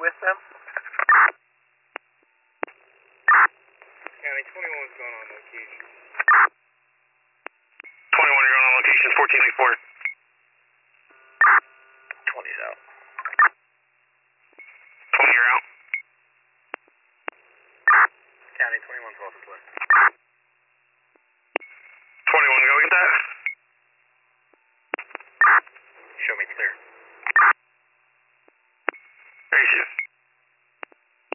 with them? County 21's going on location. 21, you're going on location, 1484. 20's out. 20, you're out. County 21's well deployed. 21, go get that.